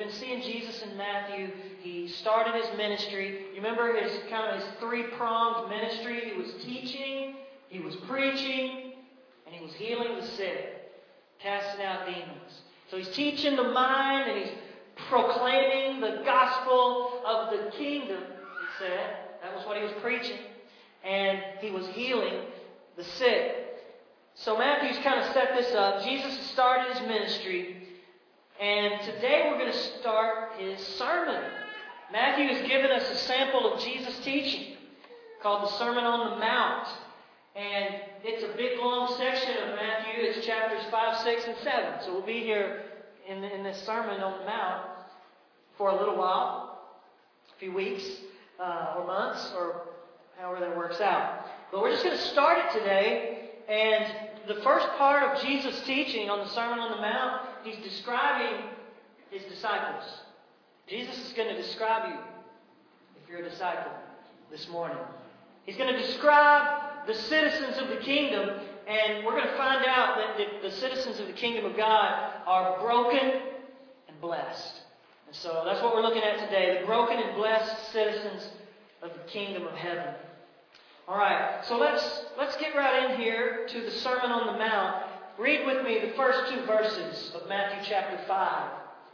been seeing Jesus in Matthew. He started his ministry. You remember his three-pronged ministry? He was teaching, he was preaching, and he was healing the sick, casting out demons. So he's teaching the mind and he's proclaiming the gospel of the kingdom, he said. That was what he was preaching. And he was healing the sick. So Matthew's kind of set this up. Jesus has started his ministry. And today we're going to start his sermon. Matthew has given us a sample of Jesus' teaching called the Sermon on the Mount. And it's a big long section of Matthew. It's chapters 5, 6, and 7. So we'll be here in this Sermon on the Mount for a little while, a few weeks, or months, or however that works out. But we're just going to start it today. And the first part of Jesus' teaching on the Sermon on the Mount, he's describing his disciples. Jesus is going to describe you, if you're a disciple, this morning. He's going to describe the citizens of the kingdom, and we're going to find out that the citizens of the kingdom of God are broken and blessed. And so that's what we're looking at today, the broken and blessed citizens of the kingdom of heaven. All right, so let's get right in here to the Sermon on the Mount. Read with me the first two verses of Matthew chapter 5.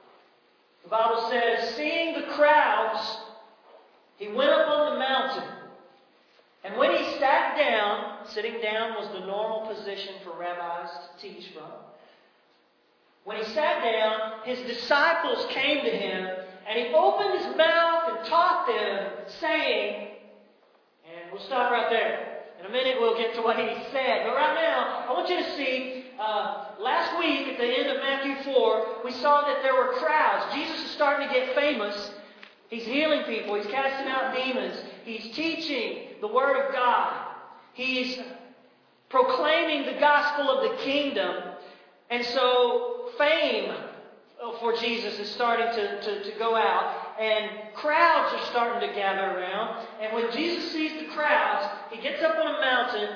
The Bible says, "Seeing the crowds, he went up on the mountain. And when he sat down," sitting down was the normal position for rabbis to teach from. "When he sat down, his disciples came to him, and he opened his mouth and taught them, saying," and we'll stop right there. In a minute we'll get to what he said. But right now, I want you to see, last week at the end of Matthew 4, we saw that there were crowds. Jesus is starting to get famous. He's healing people. He's casting out demons. He's teaching the Word of God. He's proclaiming the gospel of the kingdom. And so fame for Jesus is starting to go out. And crowds are starting to gather around. And when Jesus sees the crowds, he gets up on a mountain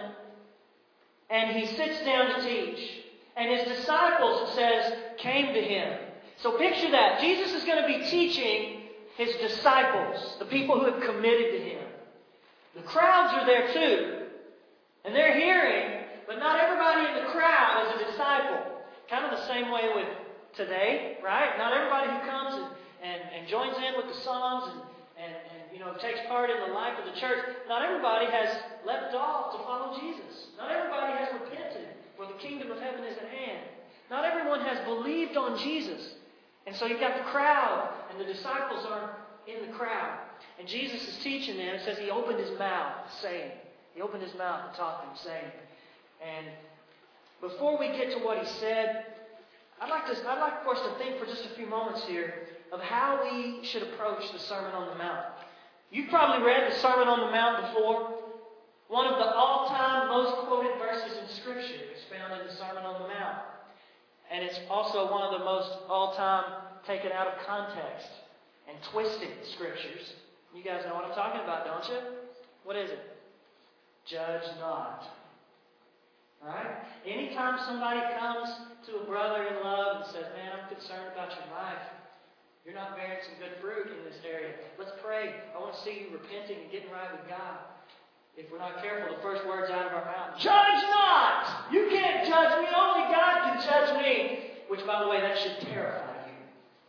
and he sits down to teach. And his disciples, it says, came to him. So picture that. Jesus is going to be teaching his disciples, the people who have committed to him. The crowds are there too. And they're hearing, but not everybody in the crowd is a disciple. Kind of the same way with today, right? Not everybody who comes and joins in with the songs and takes part in the life of the church, not everybody has leapt off to follow Jesus. Not everybody has repented, for the kingdom of heaven is at hand. Not everyone has believed on Jesus. And so you've got the crowd, and the disciples are in the crowd. And Jesus is teaching them. It says he opened his mouth, saying. He opened his mouth and taught them, saying. And before we get to what he said, I'd like for us to think for just a few moments here of how we should approach the Sermon on the Mount. You've probably read the Sermon on the Mount before. One of the all-time most quoted verses in Scripture is found in the Sermon on the Mount. And it's also one of the most all-time taken out of context and twisted Scriptures. You guys know what I'm talking about, don't you? What is it? Judge not. Right? Anytime somebody comes to a brother in love and says, "Man, I'm concerned about your life. You're not bearing some good fruit in this area. Let's pray. I want to see you repenting and getting right with God." If we're not careful, the first words out of our mouth, "Judge not! You can't judge me. Only God can judge me." Which, by the way, that should terrify you.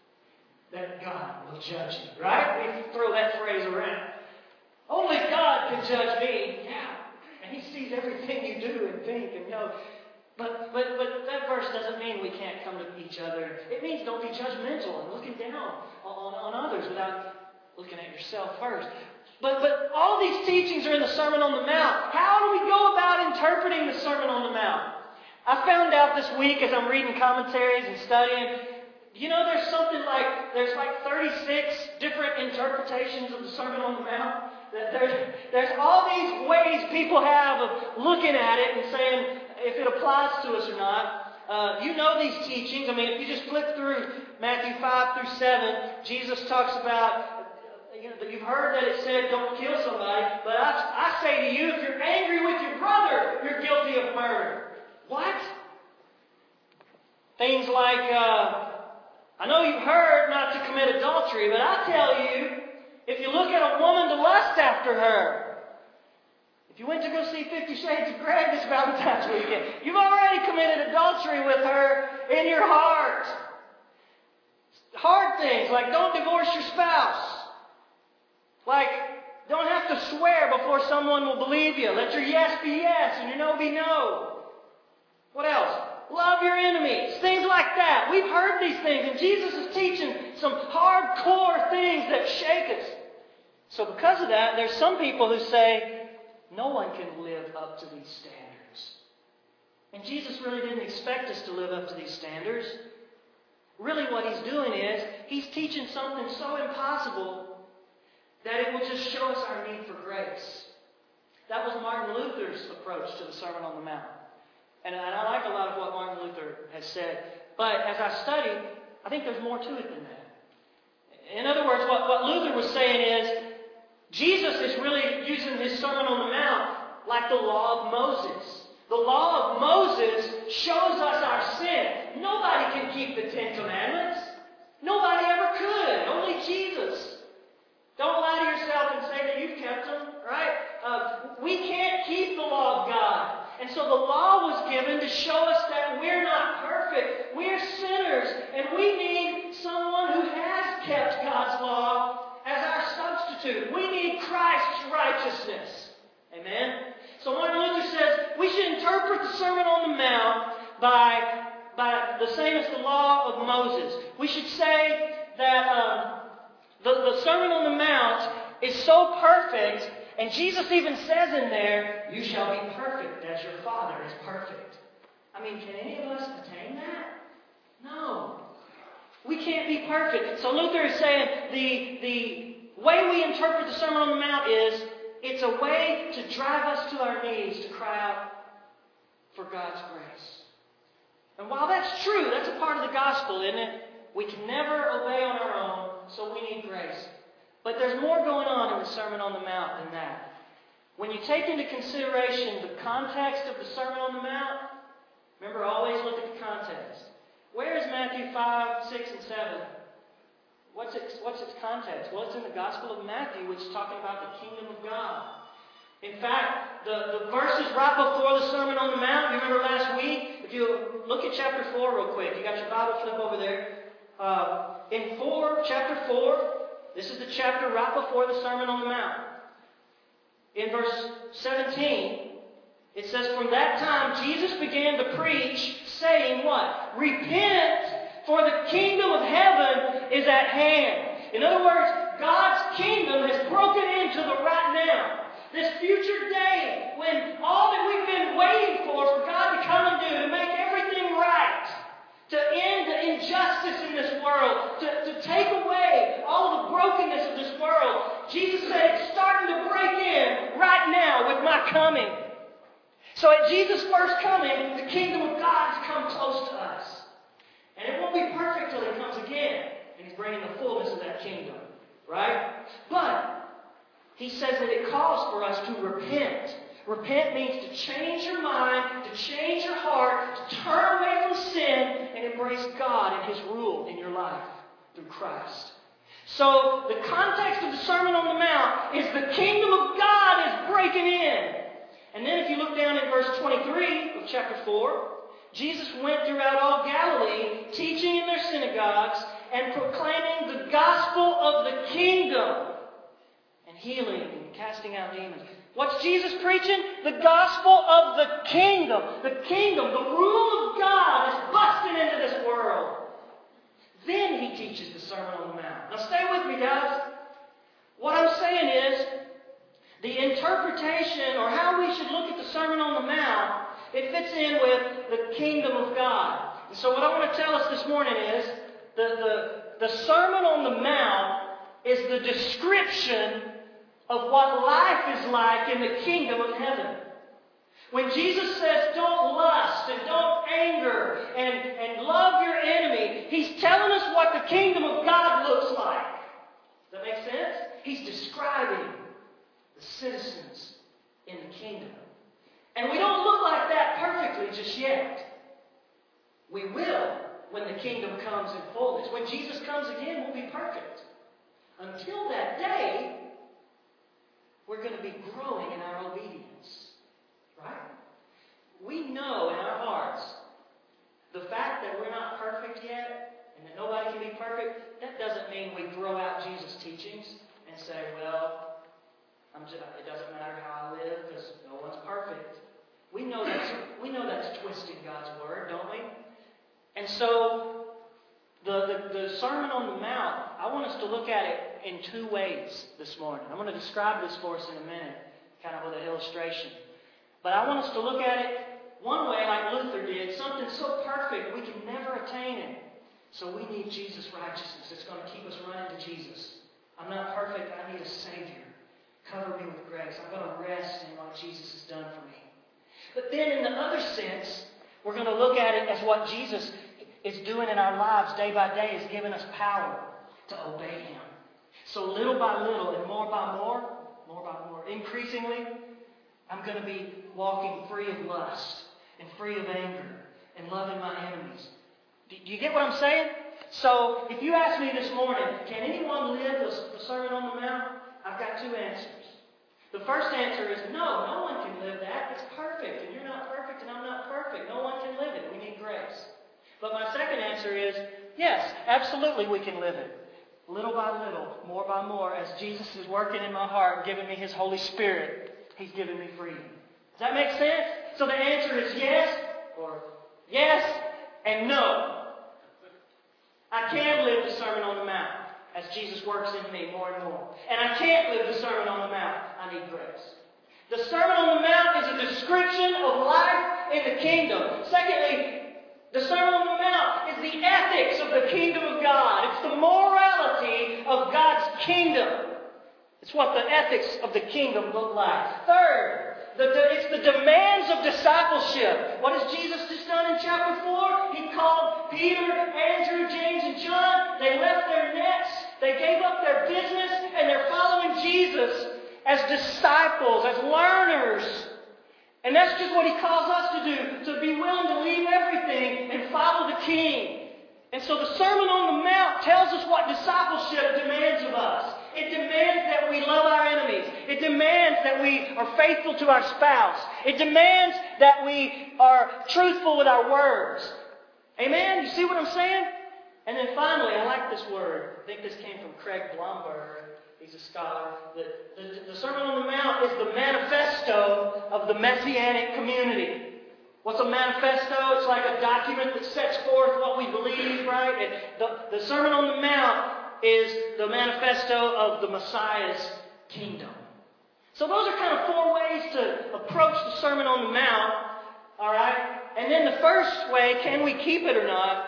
That God will judge you. Right? We throw that phrase around. Only God can judge me. Yeah. And He sees everything you do and think and know. But that verse doesn't mean we can't come to each other. It means don't be judgmental and looking down on others without looking at yourself first. But all these teachings are in the Sermon on the Mount. How do we go about interpreting the Sermon on the Mount? I found out this week as I'm reading commentaries and studying, there's like 36 different interpretations of the Sermon on the Mount. There's all these ways people have of looking at it and saying if it applies to us or not. You know these teachings. I mean, if you just flip through Matthew 5 through 7, Jesus talks about, you've heard that it said don't kill somebody, but I say to you, if you're angry with your brother, you're guilty of murder. What? Things like, I know you've heard not to commit adultery, but I tell you, if you look at a woman to lust after her, if you went to go see 50 Shades of Grey this Valentine's weekend, you've already committed adultery with her in your heart. Hard things like don't divorce your spouse. Like don't have to swear before someone will believe you. Let your yes be yes and your no be no. What else? Love your enemies. Things like that. We've heard these things, and Jesus is teaching some hardcore things that shake us. So because of that, there's some people who say, no one can live up to these standards. And Jesus really didn't expect us to live up to these standards. Really what He's doing is, He's teaching something so impossible that it will just show us our need for grace. That was Martin Luther's approach to the Sermon on the Mount. And I like a lot of what Martin Luther has said. But as I studied, I think there's more to it than that. In other words, what Luther was saying is, Jesus is really using His Sermon on the Mount like the law of Moses. The law of Moses shows us our sin. Nobody can keep the Ten Commandments. Nobody ever could. Only Jesus. Don't lie to yourself and say that you've kept them, right? We can't keep the law of God. And so the law was given to show us that we're not perfect. We're sinners. And we need someone who has kept God's law as our substitute. We need Christ's righteousness. Amen? So Martin Luther says we should interpret the Sermon on the Mount by the same as the law of Moses. We should say that the Sermon on the Mount is so perfect, and Jesus even says in there, you shall be perfect as your Father is perfect. I mean, can any of us attain that? No. We can't be perfect. So Luther is saying the way we interpret the Sermon on the Mount is it's a way to drive us to our knees to cry out for God's grace. And while that's true, that's a part of the gospel, isn't it? We can never obey on our own, so we need grace. But there's more going on in the Sermon on the Mount than that. When you take into consideration the context of the Sermon on the Mount, remember, always look at the context. Where is Matthew 5, 6, and 7? What's its context? Well, it's in the Gospel of Matthew, which is talking about the kingdom of God. In fact, the verses right before the Sermon on the Mount, you remember last week? If you look at chapter 4 real quick, you got your Bible flip over there. In chapter 4, this is the chapter right before the Sermon on the Mount. In verse 17, it says, from that time Jesus began to preach, saying what? Repent, for the kingdom of heaven is at hand. In other words, God's kingdom has broken into the right now. This future day when all that we've been waiting for God to come and do, to make everything right, to end the injustice in this world, to take away all the brokenness of this world. Jesus said it's starting to break in right now with my coming. So at Jesus' first coming, the kingdom of God has come close to us. And it won't be perfect till He comes again. And He's bringing the fullness of that kingdom. Right? But He says that it calls for us to repent. Repent means to change your mind, to change your heart, to turn away from sin and embrace God and His rule in your life through Christ. So the context of the Sermon on the Mount is the kingdom of God is breaking in. And then if you look down at verse 23 of chapter 4, Jesus went throughout all Galilee, teaching in their synagogues and proclaiming the gospel of the kingdom and healing and casting out demons. What's Jesus preaching? The gospel of the kingdom. The kingdom, the rule of God is busting into this world. Then He teaches the Sermon on the Mount. Now stay with me, guys. What I'm saying is, the interpretation or how we should look at the Sermon on the Mount, it fits in with the kingdom of God. And so what I want to tell us this morning is, the Sermon on the Mount is the description of what life is like in the kingdom of heaven. When Jesus says don't lust and don't anger and love your enemy, He's telling us what the kingdom of God looks like. Does that make sense? He's describing the citizens in the kingdom. And we don't look like that perfectly just yet. We will when the kingdom comes in fullness. When Jesus comes again, we'll be perfect. until that day, we're going to be growing in our obedience. Right? We know in our hearts the fact that we're not perfect yet and that nobody can be perfect, that doesn't mean we throw out Jesus' teachings and say, well, it doesn't matter how I live because no one's perfect. We know that's twisting God's Word, don't we? And so, the Sermon on the Mount, I want us to look at it in two ways this morning. I'm going to describe this for us in a minute, kind of with an illustration. But I want us to look at it one way like Luther did, something so perfect we can never attain it. So we need Jesus' righteousness. It's going to keep us running to Jesus. I'm not perfect, I need a Savior. Cover me with grace. I'm going to rest in what Jesus has done for me. But then in the other sense, we're going to look at it as what Jesus is doing in our lives day by day, is giving us power to obey Him. So little by little and more by more, increasingly, I'm going to be walking free of lust and free of anger and loving my enemies. Do you get what I'm saying? So if you ask me this morning, can anyone live the Sermon on the Mount? I've got two answers. The first answer is no one can live that. It's perfect, and you're not perfect, and I'm not perfect. No one can live it. We need grace. But my second answer is, yes, absolutely we can live it. Little by little, more by more, as Jesus is working in my heart, giving me His Holy Spirit, He's giving me freedom. Does that make sense? So the answer is yes, or yes, and no. I can live the Sermon on the Mount as Jesus works in me more and more. And I can't live the Sermon on the Mount. I need grace. The Sermon on the Mount is a description of life in the kingdom. Secondly, the Sermon on the Mount is the ethics of the kingdom of God. It's the morality of God's kingdom. It's what the ethics of the kingdom look like. Third, it's the demands of discipleship. What has Jesus just done in chapter 4? He called Peter, Andrew, James, and John. They left their nets. They gave up their business, and they're following Jesus as disciples, as learners. And that's just what He calls us to do, to be willing to leave everything and follow the King. And so the Sermon on the Mount tells us what discipleship demands of us. It demands that we love our enemies. It demands that we are faithful to our spouse. It demands that we are truthful with our words. Amen? You see what I'm saying? And then finally, I like this word. I think this came from Craig Blomberg. He's a scholar. The Sermon on the Mount is the manifesto of the Messianic community. What's a manifesto? It's like a document that sets forth what we believe, right? And the Sermon on the Mount is the manifesto of the Messiah's kingdom. So those are kind of four ways to approach the Sermon on the Mount. All right? And then the first way, can we keep it or not?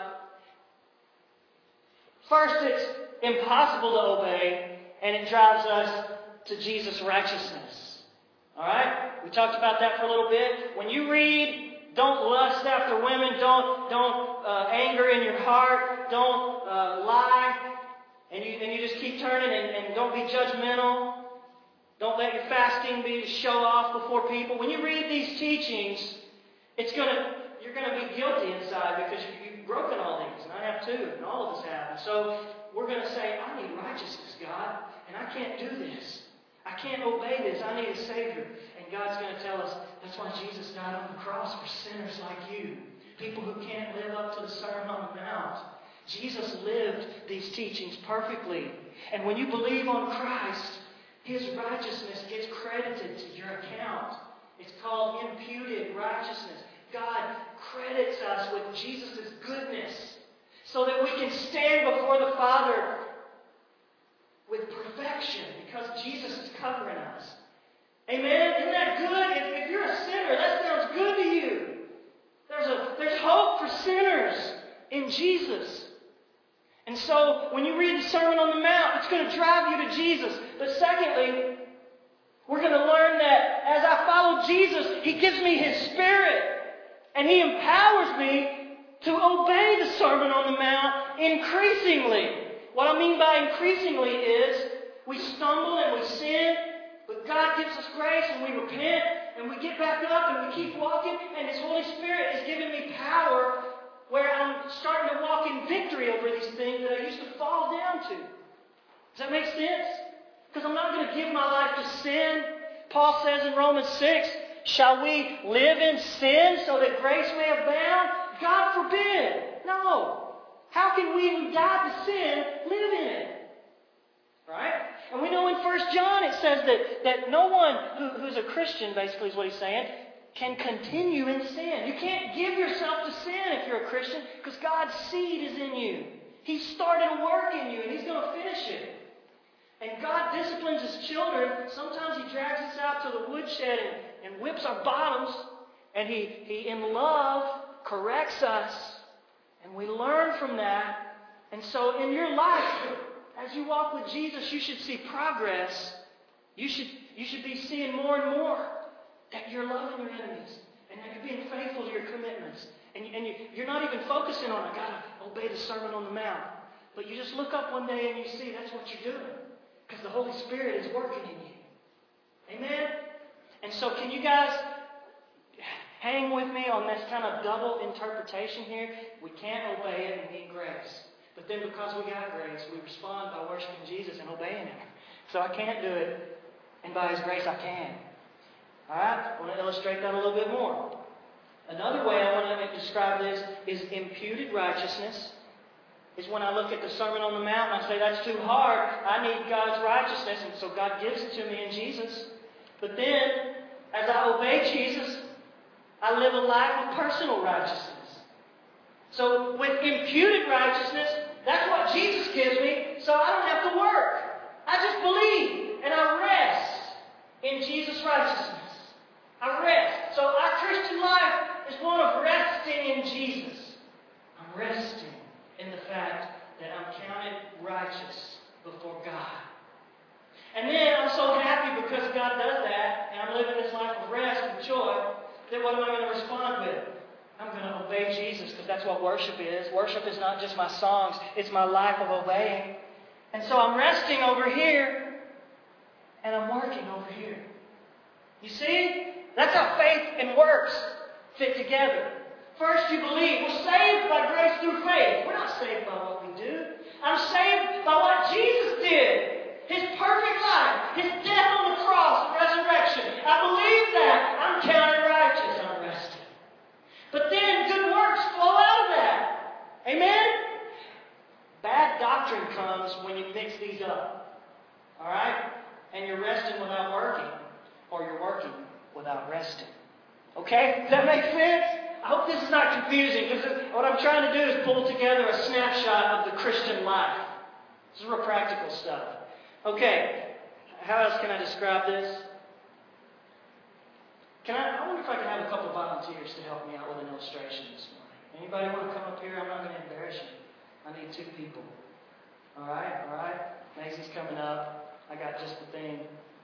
First, it's impossible to obey, and it drives us to Jesus' righteousness. All right? We talked about that for a little bit. When you read, don't lust after women, don't anger in your heart, don't lie, and you just keep turning and don't be judgmental. Don't let your fasting be to show off before people. When you read these teachings, you're going to be guilty inside because you've broken all these, and I have too, and all of us have. And so we're going to say, I need righteousness, God, and I can't do this. I can't obey this. I need a Savior. And God's going to tell us, that's why Jesus died on the cross for sinners like you. People who can't live up to the Sermon on the Mount. Jesus lived these teachings perfectly. And when you believe on Christ, His righteousness gets credited to your account. It's called imputed righteousness. God credits us with Jesus' goodness so that we can stand before the Father with perfection because Jesus is covering us. Amen? Isn't that good? If you're a sinner, that sounds good to you. There's hope for sinners in Jesus. And so, when you read the Sermon on the Mount, it's going to drive you to Jesus. But secondly, we're going to learn that as I follow Jesus, He gives me His Spirit. And He empowers me to obey the Sermon on the Mount increasingly. What I mean by increasingly is we stumble and we sin, but God gives us grace and we repent and we get back up and we keep walking, and His Holy Spirit is giving me power where I'm starting to walk in victory over these things that I used to fall down to. Does that make sense? Because I'm not going to give my life to sin. Paul says in Romans 6, shall we live in sin so that grace may abound? God forbid. No. How can we who died to sin live in it? Right? And we know in 1 John it says that no one who's a Christian, basically is what he's saying, can continue in sin. You can't give yourself to sin if you're a Christian because God's seed is in you. He started a work in you and He's going to finish it. And God disciplines His children. Sometimes He drags us out to the woodshed and whips our bottoms. And He in love, corrects us. And we learn from that. And so in your life, as you walk with Jesus, you should see progress. You should be seeing more and more that you're loving your enemies. And that you're being faithful to your commitments. And you're not even focusing on, I got to obey the Sermon on the Mount. But you just look up one day and you see that's what you're doing. Because the Holy Spirit is working in you. Amen? And so can you guys hang with me on this kind of double interpretation here? We can't obey it and need grace. But then because we got grace, we respond by worshiping Jesus and obeying Him. So I can't do it, and by His grace I can. Alright? I want to illustrate that a little bit more. Another way I want to describe this is imputed righteousness. Is when I look at the Sermon on the Mount and I say, that's too hard. I need God's righteousness. And so God gives it to me in Jesus. But then, as I obey Jesus, I live a life of personal righteousness. So with imputed righteousness, that's what Jesus gives me. So I don't have to work. I just believe. And I rest in Jesus' righteousness. I rest. So our Christian life is one of resting in Jesus. I'm resting in the fact that I'm counted righteous before God. And then I'm so happy because God does that, and I'm living this life of rest and joy, that what am I going to respond with? I'm going to obey Jesus because that's what worship is. Worship is not just my songs, it's my life of obeying. And so I'm resting over here, and I'm working over here. You see? That's how faith and works fit together. First, you believe. We're saved by grace through faith. We're not saved by what we do. I'm saved by what Jesus did. His perfect life. His death on the cross and resurrection. I believe that. I'm counted righteous. I'm resting. But then good works flow out of that. Amen? Bad doctrine comes when you mix these up. Alright? And you're resting without working. Or you're working without resting. Okay? Does that make sense? I hope this is not confusing, because what I'm trying to do is pull together a snapshot of the Christian life. This is real practical stuff. Okay, how else can I describe this? I wonder if I can have a couple of volunteers to help me out with an illustration this morning. Anybody want to come up here? I'm not going to embarrass you. I need 2 people. All right. Maisie's coming up. I got just the thing.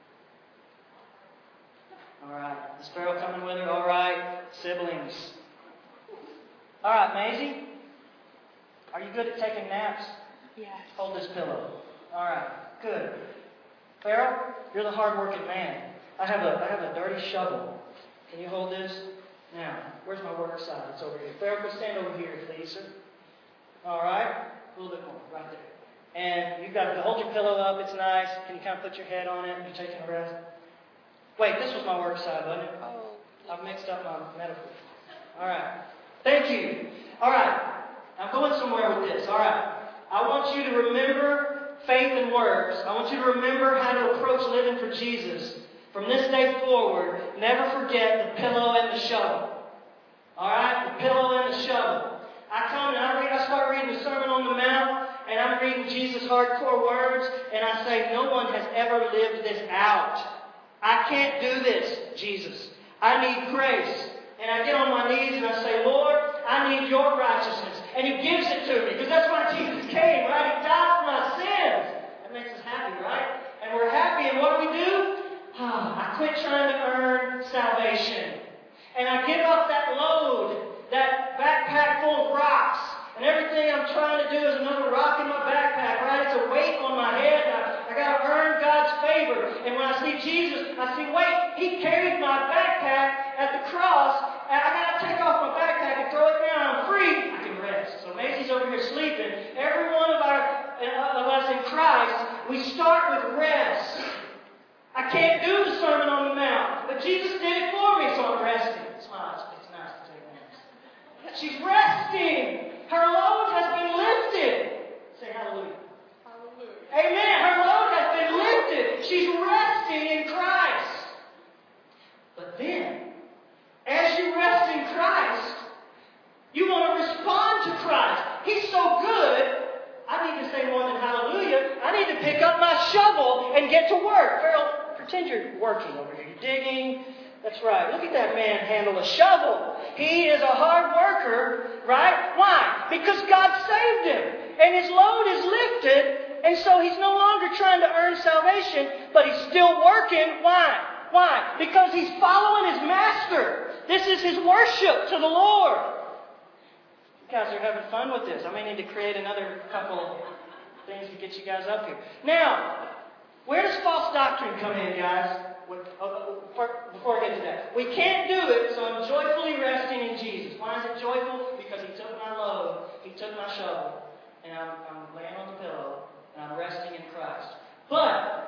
All right. Is Farrell coming with her? All right. Siblings. All right, Maisie. Are you good at taking naps? Yes. Hold this pillow. All right. Good. Farrell, you're the hard-working man. I have a dirty shovel. Can you hold this? Now, where's my work side? It's over here. Farrell, go stand over here, please, sir. All right. A little bit more. Right there. And you've got to hold your pillow up. It's nice. Can you kind of put your head on it? You're taking a rest. Wait, this was my work side, wasn't it? Oh. I've mixed up my metaphor. All right. Thank you. All right. I'm going somewhere with this. All right. I want you to remember faith and works. I want you to remember how to approach living for Jesus. From this day forward, never forget the pillow and the shovel. All right? The pillow and the shovel. I come and I start reading the Sermon on the Mount, and I'm reading Jesus' hardcore words, and I say, no one has ever lived this out. I can't do this, Jesus. I need grace. And I get on my knees and I say, Lord, I need your righteousness. And He gives it to me. Because that's why Jesus came, right? He died for my sins. That makes us happy, right? And we're happy. And what do? I quit trying to earn salvation. And I give up that load, that backpack full of rocks. And everything I'm trying to do is another rock in my backpack, right? It's a weight on my head. I got to earn God's favor. And when I see Jesus, I see, wait, He carried my backpack at the cross. And I got to take off my backpack and throw it down. I'm free. I can rest. So Maisie's over here sleeping. Every one of us in Christ, We start with rest. I can't do the Sermon on the Mount, but Jesus did it for me, so I'm resting. Smile, it's nice to take naps. She's resting. Her load has been lifted. Say hallelujah. Hallelujah. Amen. Her load has been lifted. She's resting in Christ. But then, as you rest in Christ, you want to respond to Christ. He's so good. I need to say more than hallelujah. I need to pick up my shovel and get to work. Farrell, pretend you're working over here. You're digging. That's right. Look at that man handle a shovel. He is a hard worker, right? Why? Because God saved him. And his load is lifted. And so he's no longer trying to earn salvation, but he's still working. Why? Why? Because he's following his master. This is his worship to the Lord. You guys are having fun with this. I may need to create another couple things to get you guys up here. Now, where does false doctrine come in, guys? Before I get to that. We can't do it, so I'm joyfully resting in Jesus. Why is it joyful? Because He took my load, He took my shovel, and I'm laying on the pillow, and I'm resting in Christ. But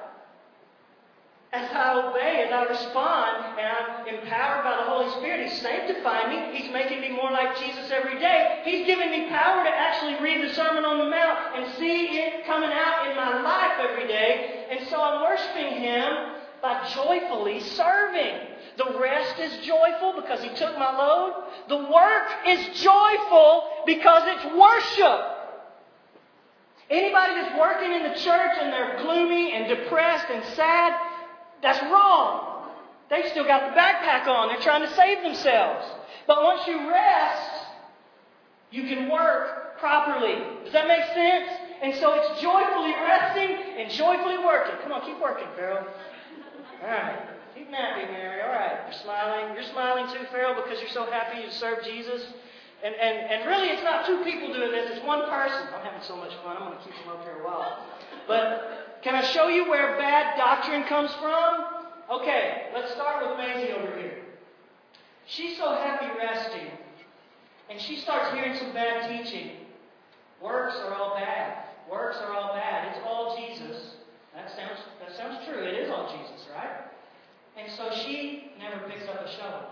as I obey, as I respond, and I'm empowered by the Holy Spirit, He's sanctifying me. He's making me more like Jesus every day. He's giving me power to actually read the Sermon on the Mount and see it coming out in my life every day. And so I'm worshiping Him by joyfully serving. The rest is joyful because He took my load. The work is joyful because it's worship. Anybody that's working in the church and they're gloomy and depressed and sad, that's wrong. They've still got the backpack on. They're trying to save themselves. But once you rest, you can work properly. Does that make sense? And so it's joyfully resting and joyfully working. Come on, keep working, Farrell. All right. Keep napping, Mary. All right. You're smiling. You're smiling too, Farrell, because you're so happy you serve Jesus. And really, it's not two people doing this. It's one person. I'm having so much fun. I'm going to keep them up here a while. But can I show you where bad doctrine comes from? Okay. Let's start with Maisie over here. She's so happy resting. And she starts hearing some bad teaching. Works are all bad. Works are all bad. It's all Jesus. That sounds true. It is all Jesus, right? And so she never picks up a shovel.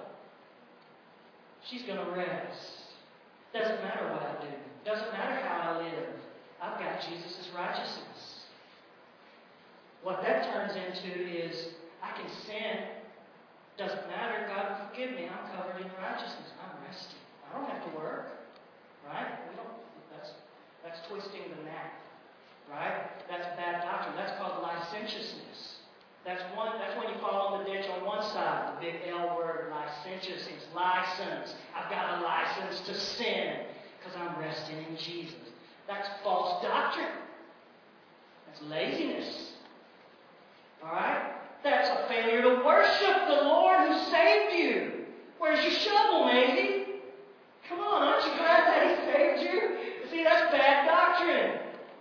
She's going to rest. Doesn't matter what I do. Doesn't matter how I live. I've got Jesus' righteousness. What that turns into is I can sin. Doesn't matter. God forgive me. I'm covered in righteousness. I'm resting. I don't have to work. Right? That's twisting the gnat. Right? That's bad doctrine. That's called licentiousness. That's when you fall in the ditch on one side. The big L word, licentiousness. License. I've got a license to sin because I'm resting in Jesus. That's false doctrine. That's laziness. Alright? That's a failure to worship the Lord who saved you. Where's your shovel, Maisie? Come on, aren't you glad that He saved you? See, that's bad doctrine.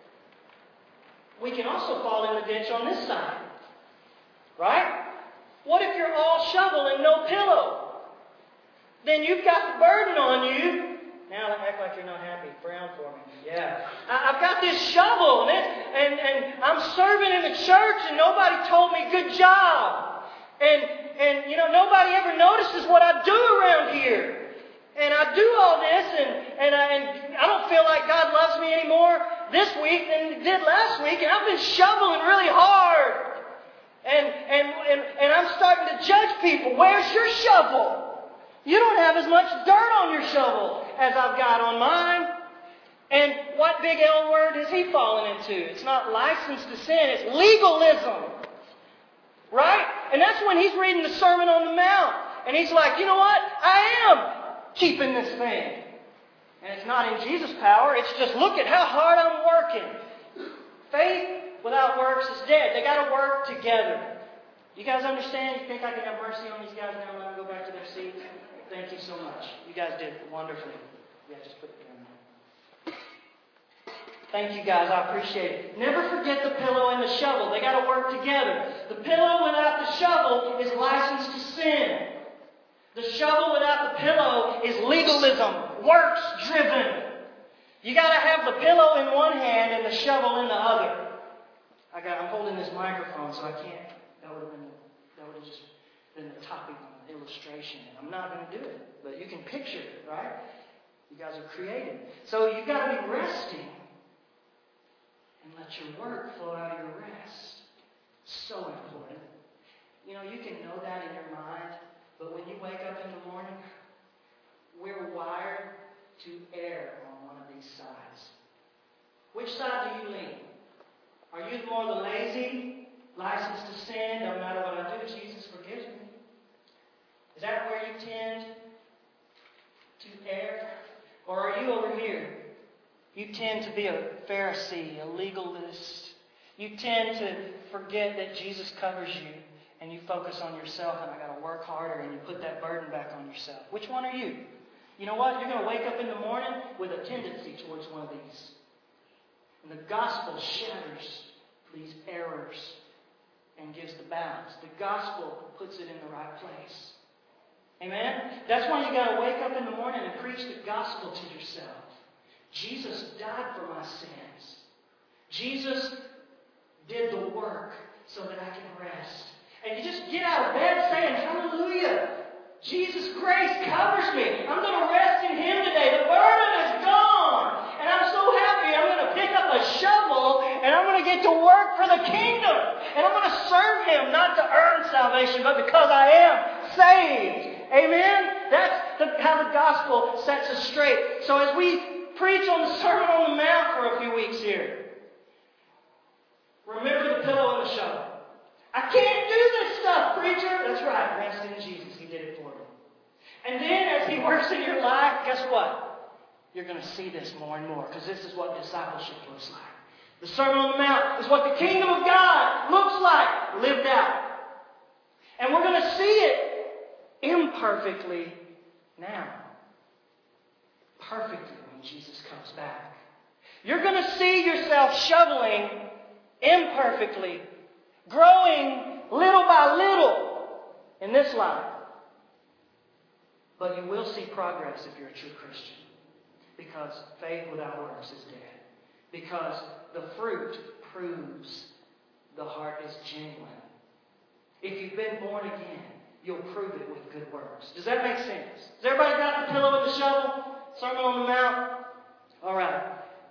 We can also fall in the ditch on this side. Right? What if you're all shovel and no pillow? Then you've got the burden on you. Now act like you're not happy. Frown for me. Yeah. I've got this shovel and I'm serving in the church and nobody told me good job. And nobody ever notices what I do around here. And I do all this and I don't feel like God loves me anymore this week than He did last week. And I've been shoveling really hard. And I'm starting to judge people. Where's your shovel? You don't have as much dirt on your shovel as I've got on mine. And what big L word is he falling into? It's not license to sin. It's legalism. Right? And that's when he's reading the Sermon on the Mount. And he's like, you know what? I am keeping this thing. And it's not in Jesus' power. It's just, look at how hard I'm working. Faith without works is dead. They got to work together. You guys understand? You think I can have mercy on these guys now and let them go back to their seats? Thank you so much. You guys did wonderfully. Yeah, just put it down. Thank you guys. I appreciate it. Never forget the pillow and the shovel. They got to work together. The pillow without the shovel is license to sin. The shovel without the pillow is legalism, works driven. You got to have the pillow in one hand and the shovel in the other. I I'm holding this microphone, so I can't. That would have just been the topic of the illustration, and I'm not going to do it. But you can picture it, right? You guys are creative. So you've got to be resting and let your work flow out of your rest. So important. You know, you can know that in your mind, but when you wake up in the morning, we're wired to err on one of these sides. Which side do you lean? Are you more the lazy, license to sin, no matter what I do, Jesus forgives me? Is that where you tend to err? Or are you over here? You tend to be a Pharisee, a legalist. You tend to forget that Jesus covers you, and you focus on yourself, and I got to work harder, and you put that burden back on yourself. Which one are you? You know what? You're going to wake up in the morning with a tendency towards one of these. And the gospel shatters these errors and gives the balance. The gospel puts it in the right place. Amen? That's why you got to wake up in the morning and preach the gospel to yourself. Jesus died for my sins. Jesus did the work so that I can rest. And you just get out of bed saying, hallelujah. Jesus' grace covers me. I'm going to rest in Him today. The burden is gone. And I'm so happy. I'm going to pick up a shovel and I'm going to get to work for the kingdom. And I'm going to serve Him, not to earn salvation, but because I am saved. Amen? That's how the gospel sets us straight. So as we preach on the Sermon on the Mount for a few weeks here, remember the pillow and the shovel. I can't do this stuff, preacher. That's right. Rest in Jesus. He did it for me. And then as He works in your life, guess what? You're going to see this more and more, because this is what discipleship looks like. The Sermon on the Mount is what the kingdom of God looks like lived out. And we're going to see it imperfectly now. Perfectly when Jesus comes back. You're going to see yourself shoveling imperfectly, growing little by little in this life. But you will see progress if you're a true Christian. Because faith without works is dead. Because the fruit proves the heart is genuine. If you've been born again, you'll prove it with good works. Does that make sense? Has everybody got the pillow and the shovel? Sermon on the Mount? All right.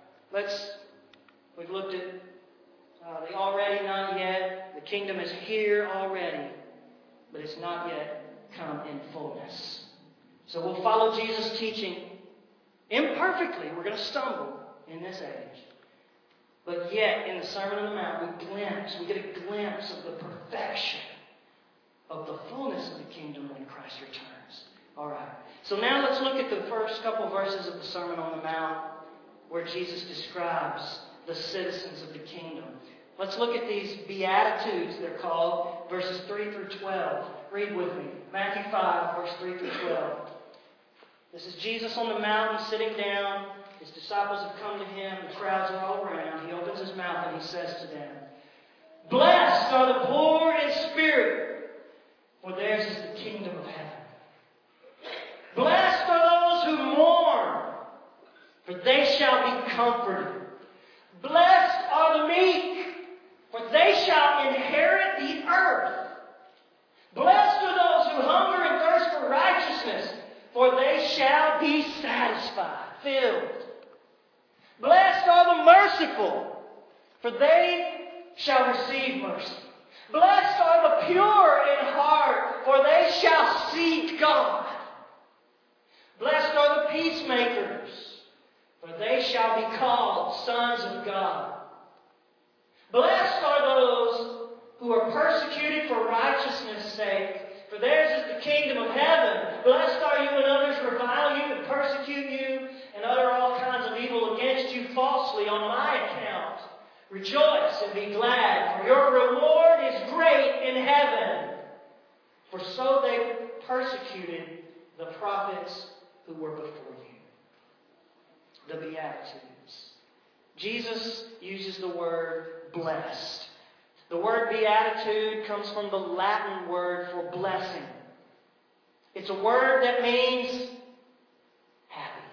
We've looked at the already, not yet. The kingdom is here already, but it's not yet come in fullness. So we'll follow Jesus' teaching imperfectly. We're going to stumble in this age. But yet, in the Sermon on the Mount, we get a glimpse of the perfection of the fullness of the kingdom when Christ returns. All right. So now let's look at the first couple verses of the Sermon on the Mount where Jesus describes the citizens of the kingdom. Let's look at these Beatitudes, they're called, verses 3 through 12. Read with me. Matthew 5, verse 3 through 12. This is Jesus on the mountain sitting down. His disciples have come to Him. The crowds are all around. He opens His mouth and He says to them, "Blessed are the poor in spirit, for theirs is the kingdom of heaven. Blessed are those who mourn, for they shall be comforted. Blessed are the meek, for they shall inherit the earth. Blessed are those who hunger and thirst for righteousness, for they shall be satisfied," filled. Blessed are the merciful, for they shall receive mercy. Blessed are the pure in heart, for they shall see God. Blessed are the peacemakers, for they shall be called sons of God. Blessed are those who are persecuted for righteousness' sake, for theirs is the kingdom of heaven. Blessed are you when others revile you and persecute you and utter all kinds of evil against you falsely on my account. Rejoice and be glad, for your reward is great in heaven. For so they persecuted the prophets who were before you. The Beatitudes. Jesus uses the word blessed. The word beatitude comes from the Latin word for blessing. It's a word that means happy.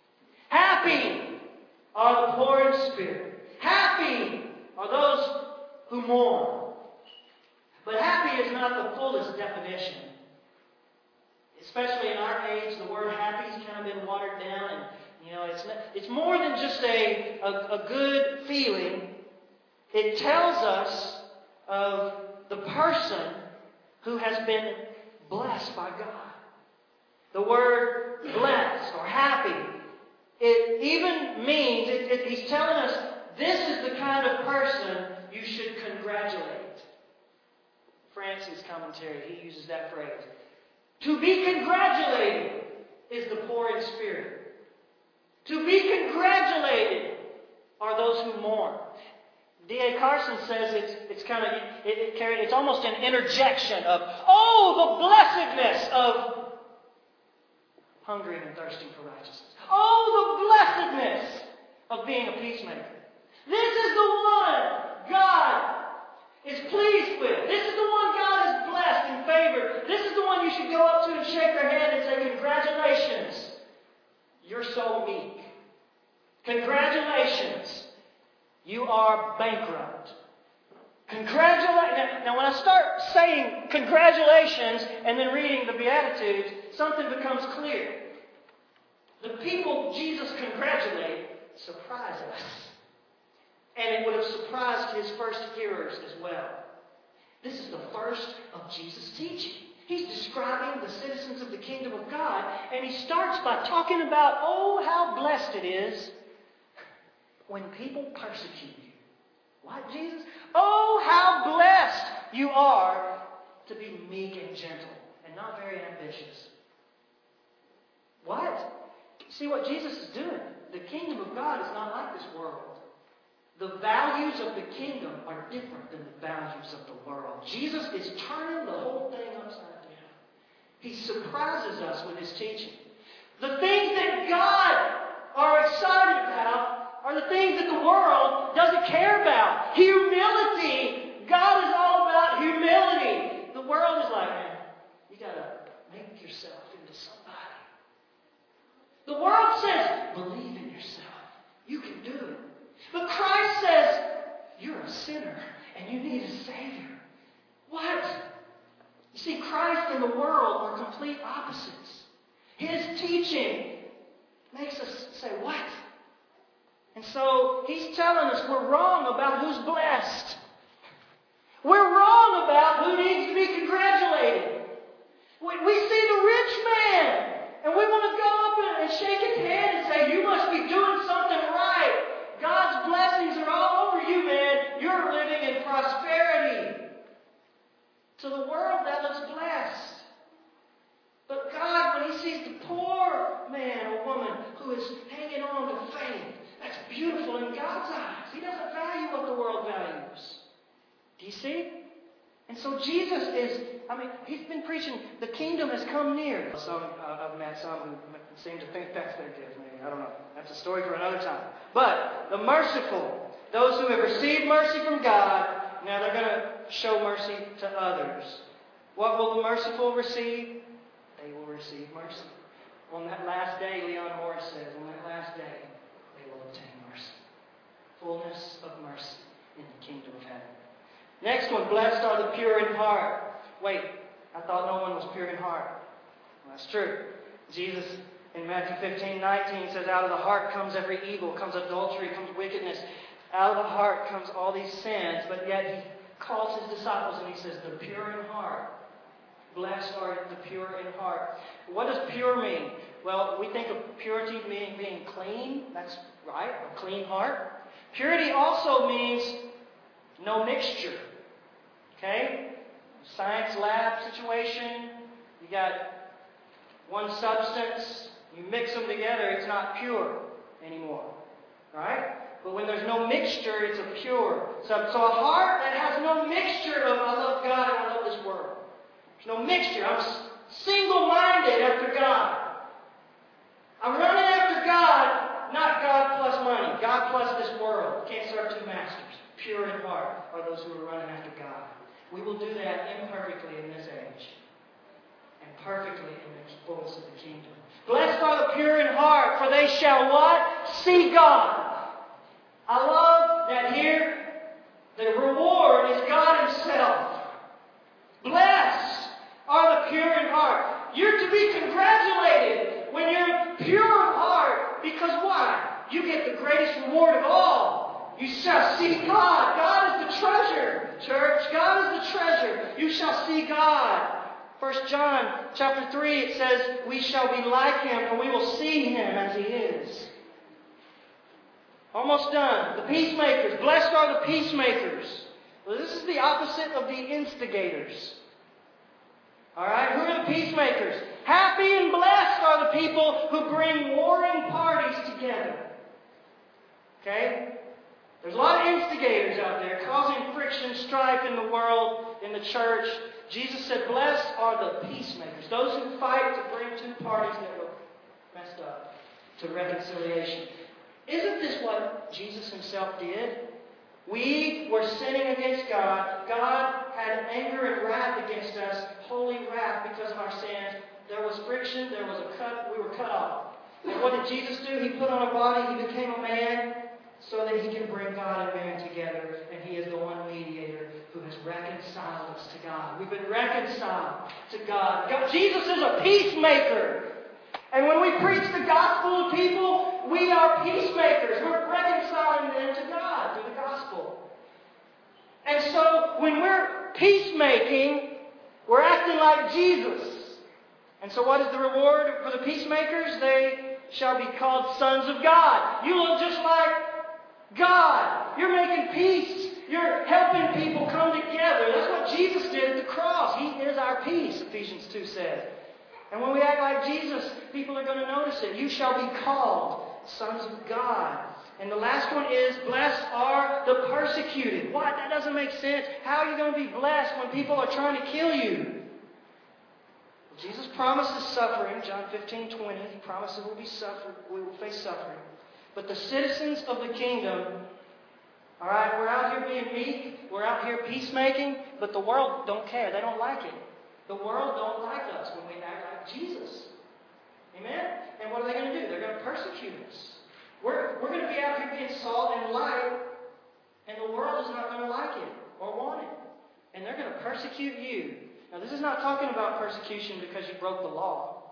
Happy are the poor in spirit. Happy are those who mourn. But happy is not the fullest definition. Especially in our age, the word happy has kind of been watered down, and it's more than just a good feeling. It tells us of the person who has been blessed by God. The word blessed or happy, it even means, he's telling us this is the kind of person you should congratulate. Francis' commentary, he uses that phrase. To be congratulated is the poor in spirit. To be congratulated are those who mourn. D.A. Carson says it's almost an interjection of, the blessedness of hungering and thirsting for righteousness. The blessedness of being a peacemaker. This is the one God is pleased with. This is the one God has blessed and favored. This is the one you should go up to and shake their hand and say, congratulations. You're so meek. Congratulations. You are bankrupt. Now when I start saying congratulations and then reading the Beatitudes, something becomes clear. The people Jesus congratulates surprise us. And it would have surprised his first hearers as well. This is the first of Jesus' teaching. He's describing the citizens of the kingdom of God, and he starts by talking about, how blessed it is when people persecute you. What, Jesus? How blessed you are to be meek and gentle and not very ambitious. What? See what Jesus is doing? The kingdom of God is not like this world. The values of the kingdom are different than the values of the world. Jesus is turning the whole thing upside down. He surprises us with his teaching. The things that God are excited about are the things that the world doesn't care about. Humility. God is all about humility. The world is like, man, you got to make yourself into somebody. The world says, believe in yourself. You can do it. But Christ says, you're a sinner and you need a Savior. What? You see, Christ and the world are complete opposites. His teaching makes us say, what? And so he's telling us we're wrong about who's blessed. We're wrong about who needs to be congratulated. We see the rich man and we want to go up and shake his hand and say, you must be doing something right. God's blessings are all over you, man. You're living in prosperity. To the world, that looks blessed. But God, when he sees the poor man or woman who is hanging on to faith, that's beautiful in God's eyes. He doesn't value what the world values. Do you see? And so Jesus he's been preaching, the kingdom has come near. I've met some who seem to think that's their gift. Maybe, I don't know. That's a story for another time. But the merciful, those who have received mercy from God, now they're going to show mercy to others. What will the merciful receive? They will receive mercy. On that last day, Leon Morris says, on that last day, they will obtain mercy. Fullness of mercy in the kingdom of heaven. Next one, blessed are the pure in heart. Wait, I thought no one was pure in heart. Well, that's true. Jesus in Matthew 15:19 says, out of the heart comes every evil, comes adultery, comes wickedness. Out of the heart comes all these sins, but yet he calls his disciples and he says, the pure in heart. Blessed are the pure in heart. What does pure mean? Well, we think of purity meaning being clean. That's right, a clean heart. Purity also means no mixture. Okay? Science lab situation. You got one substance. You mix them together, it's not pure anymore. Right? But when there's no mixture, it's a pure. So a heart that has no mixture of I love God and I love this world. There's no mixture. I'm single-minded after God. I'm running after God, not God plus money. God plus this world. Can't serve two masters. Pure in heart are those who are running after God. We will do that imperfectly in this age. And perfectly in the fullness of the kingdom. Blessed are the pure in heart, for they shall what? See God. I love that here The reward is God Himself. Blessed are the pure in heart. You're to be congratulated when you're pure of heart. Because why? You get the greatest reward of all. You shall see God. God is the treasure, church. God is the treasure. You shall see God. 1 John chapter 3, it says, we shall be like Him, for we will see Him as He is. Almost done. The peacemakers. Blessed are the peacemakers. Well, this is the opposite of the instigators. Alright, who are the peacemakers? Happy and blessed are the people who bring warring parties together. Okay? There's a lot of instigators out there causing friction, strife in the world, in the church. Jesus said, blessed are the peacemakers. Those who fight to bring two parties that were messed up to reconciliation. Isn't this what Jesus Himself did? We were sinning against God. God had anger and wrath against us, holy wrath because of our sins. There was friction, there was a cut, we were cut off. And what did Jesus do? He put on a body, He became a man so that He can bring God and man together. And He is the one mediator who has reconciled us to God. We've been reconciled to God. Jesus is a peacemaker. And when we preach the gospel to people, we are peacemakers. We're reconciling them to God through the gospel. And so when we're peacemaking, we're acting like Jesus. And so what is the reward for the peacemakers? They shall be called sons of God. You look just like God. You're making peace. You're helping people come together. That's what Jesus did at the cross. He is our peace, Ephesians 2 says. And when we act like Jesus, people are going to notice it. You shall be called sons of God. And the last one is, blessed are the persecuted. What? That doesn't make sense. How are you going to be blessed when people are trying to kill you? Jesus promises suffering. John 15:20. He promises we will face suffering. But the citizens of the kingdom, all right, we're out here being meek. We're out here peacemaking. But the world don't care. They don't like it. The world don't like us when we act like Jesus. Amen? And what are they going to do? They're going to persecute us. We're going to be out here being salt and light, and the world is not going to like it or want it. And they're going to persecute you. Now, this is not talking about persecution because you broke the law.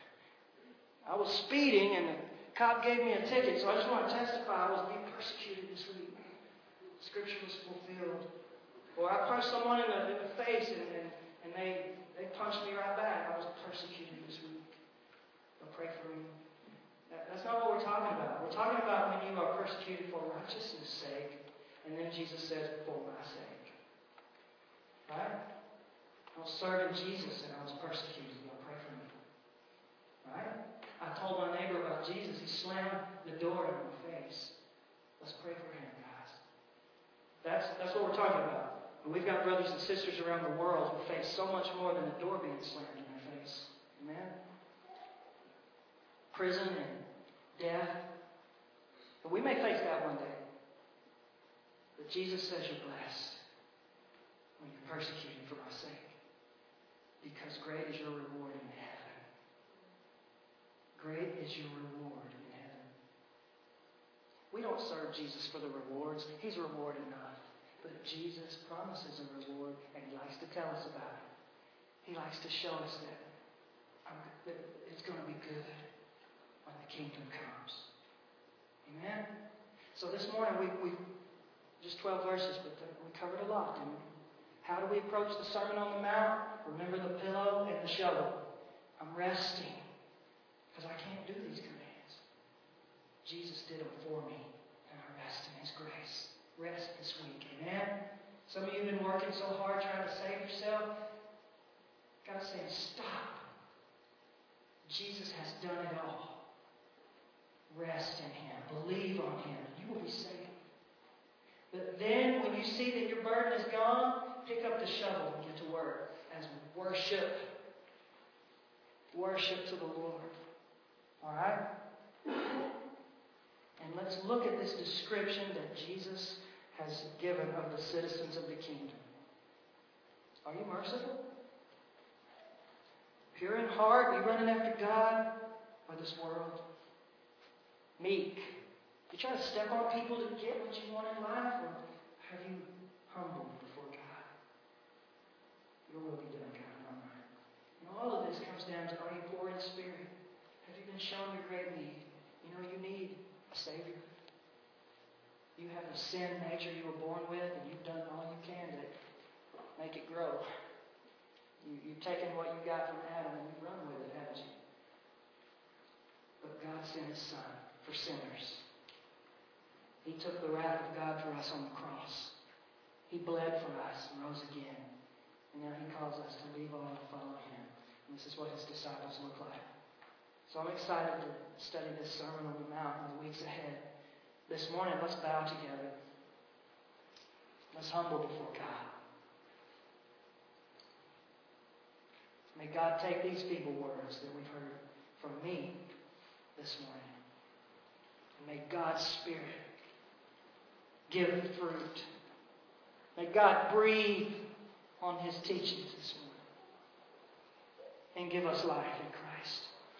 I was speeding, and the cop gave me a ticket, so I just want to testify I was being persecuted this week. Scripture was fulfilled. Or I punched someone in the face, and they punched me right back. I was persecuted this week. They'll pray for me. That's not what we're talking about. We're talking about when you are persecuted for righteousness' sake. And then Jesus says, for my sake. Right? I was serving Jesus and I was persecuted. Y'all pray for me. Right? I told my neighbor about Jesus. He slammed the door in my face. Let's pray for him, guys. That's what we're talking about. And we've got brothers and sisters around the world who face so much more than a door being slammed in their face. Amen? Prison and death. But we may face that one day. But Jesus says you're blessed when you're persecuted for my sake. Because great is your reward in heaven. Great is your reward in heaven. We don't serve Jesus for the rewards. He's reward enough. But Jesus promises a reward, and He likes to tell us about it. He likes to show us that it's going to be good when the kingdom comes. Amen? So this morning, we just 12 verses, but we covered a lot, didn't we? How do we approach the Sermon on the Mount? Remember the pillow and the shovel. I'm resting because I can't do these commands. Jesus did them for me, and I rest in His grace. Rest this week. Amen? Some of you have been working so hard trying to save yourself. God's saying, stop. Jesus has done it all. Rest in Him. Believe on Him. You will be saved. But then when you see that your burden is gone, pick up the shovel and get to work as worship. Worship to the Lord. All right? And let's look at this description that Jesus has given of the citizens of the kingdom. Are you merciful? Pure in heart? Are you running after God or this world? Meek. You try to step on people to get what you want in life, or have you humble before God. Your will be done, God, not mine. And all of this comes down to, are you poor in spirit? Have you been shown your great need? You know, you need a Savior. You have a sin nature you were born with, and you've done all you can to make it grow. You've taken what you got from Adam and you've run with it, haven't you? But God sent His Son for sinners. He took the wrath of God for us on the cross. He bled for us and rose again. And now He calls us to leave all and follow Him. And this is what His disciples look like. So I'm excited to study this Sermon on the Mount in the weeks ahead. This morning, let's bow together. Let's humble before God. May God take these feeble words that we've heard from me this morning. And may God's Spirit give fruit. May God breathe on His teachings this morning and give us life in Christ.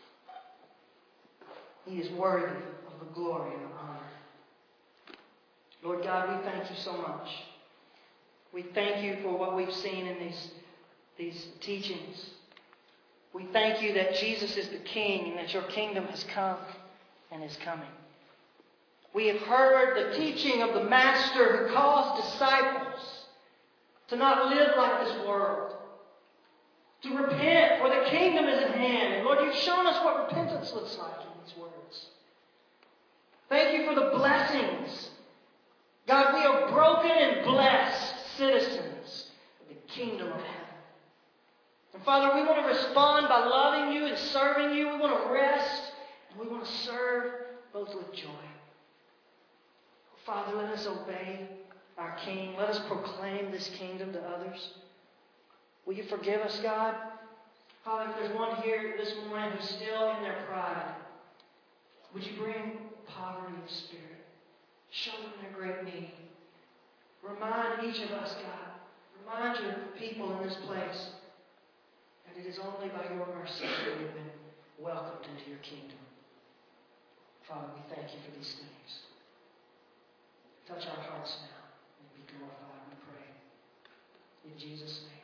He is worthy of the glory and the honor. Lord God, we thank You so much. We thank You for what we've seen in these teachings. We thank You that Jesus is the King and that Your kingdom has come and is coming. We have heard the teaching of the Master who calls disciples to not live like this world, to repent, for the kingdom is at hand. And Lord, You've shown us what repentance looks like in these words. Thank You for the blessings. God, we are broken and blessed citizens of the kingdom of heaven. And Father, we want to respond by loving You and serving You. We want to rest and we want to serve both with joy. Father, let us obey our King. Let us proclaim this kingdom to others. Will You forgive us, God? Father, if there's one here this morning who's still in their pride, would You bring poverty of spirit? Show them their great need. Remind each of us, God. Remind Your people in this place that it is only by Your mercy that we've been welcomed into Your kingdom. Father, we thank You for these things. Touch our hearts now and be glorified, we pray. In Jesus' name.